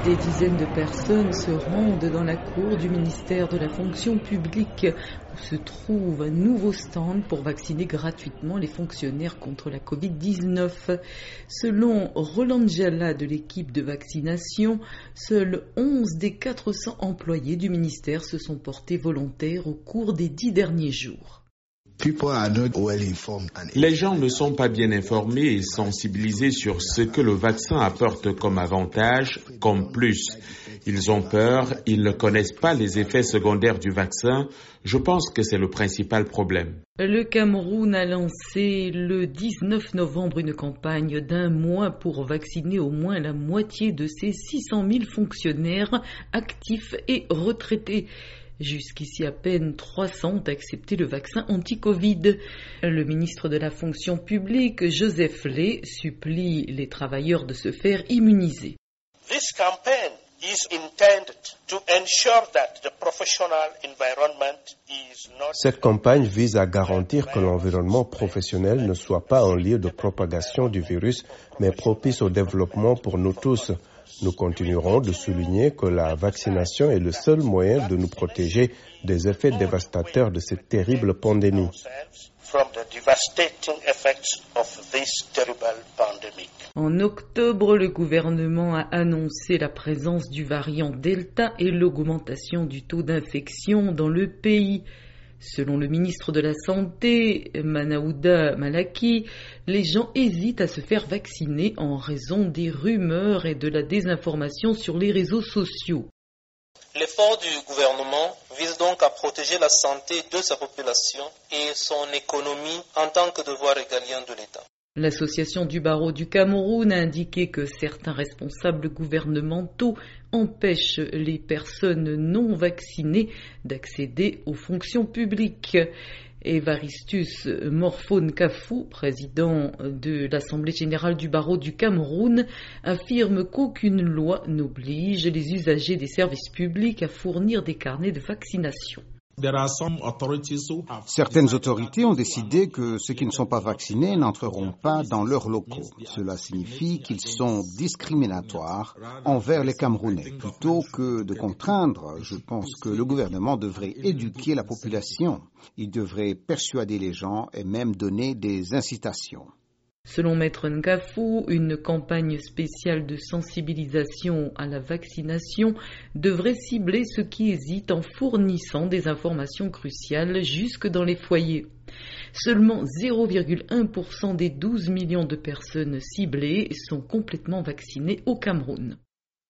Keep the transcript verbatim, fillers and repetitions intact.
Des dizaines de personnes se rendent dans la cour du ministère de la fonction publique où se trouve un nouveau stand pour vacciner gratuitement les fonctionnaires contre la covid dix-neuf. Selon Roland Jala de l'équipe de vaccination, seuls onze des quatre cents employés du ministère se sont portés volontaires au cours des dix derniers jours. Les gens ne sont pas bien informés et sensibilisés sur ce que le vaccin apporte comme avantage, comme plus. Ils ont peur, ils ne connaissent pas les effets secondaires du vaccin. Je pense que c'est le principal problème. Le Cameroun a lancé le dix-neuf novembre une campagne d'un mois pour vacciner au moins la moitié de ses six cent mille fonctionnaires actifs et retraités. Jusqu'ici, à peine trois cents ont accepté le vaccin anti-Covid. Le ministre de la fonction publique, Joseph Lay, supplie les travailleurs de se faire immuniser. This campaign is intended to ensure that the professional environment is not... Cette campagne vise à garantir que l'environnement professionnel ne soit pas un lieu de propagation du virus, mais propice au développement pour nous tous. Nous continuerons de souligner que la vaccination est le seul moyen de nous protéger des effets dévastateurs de cette terrible pandémie. En octobre, le gouvernement a annoncé la présence du variant Delta et l'augmentation du taux d'infection dans le pays. Selon le ministre de la Santé, Manaouda Malaki, les gens hésitent à se faire vacciner en raison des rumeurs et de la désinformation sur les réseaux sociaux. L'effort du gouvernement vise donc à protéger la santé de sa population et son économie en tant que devoir régalien de l'État. L'association du barreau du Cameroun a indiqué que certains responsables gouvernementaux empêchent les personnes non vaccinées d'accéder aux fonctions publiques. Evaristus Morphone Kafou, président de l'Assemblée générale du barreau du Cameroun, affirme qu'aucune loi n'oblige les usagers des services publics à fournir des carnets de vaccination. Certaines autorités ont décidé que ceux qui ne sont pas vaccinés n'entreront pas dans leurs locaux. Cela signifie qu'ils sont discriminatoires envers les Camerounais. Plutôt que de contraindre, je pense que le gouvernement devrait éduquer la population. Il devrait persuader les gens et même donner des incitations. Selon Maître Nkafou, une campagne spéciale de sensibilisation à la vaccination devrait cibler ceux qui hésitent en fournissant des informations cruciales jusque dans les foyers. Seulement zéro virgule un pour cent des douze millions de personnes ciblées sont complètement vaccinées au Cameroun.